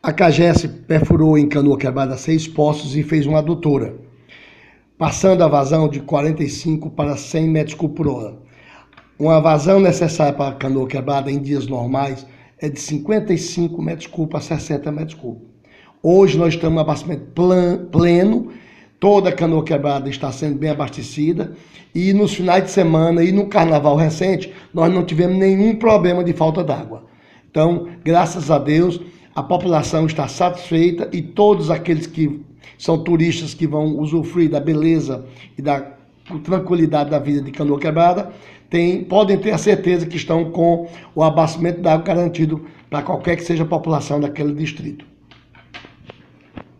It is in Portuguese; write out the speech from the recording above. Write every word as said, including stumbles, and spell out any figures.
A CAGES perfurou em Canoa Quebrada seis poços e fez uma adutora, passando a vazão de quarenta e cinco para cem metros cúbicos por hora. Uma vazão necessária para Canoa Quebrada em dias normais é de cinquenta e cinco metros cúbicos a sessenta metros cúbicos. Hoje nós estamos no abastecimento pleno, toda a Canoa Quebrada está sendo bem abastecida e nos finais de semana e no carnaval recente nós não tivemos nenhum problema de falta d'água. Então, graças a Deus, a população está satisfeita e todos aqueles que são turistas que vão usufruir da beleza e da tranquilidade da vida de Canoa Quebrada tem, podem ter a certeza que estão com o abastecimento da água garantido para qualquer que seja a população daquele distrito.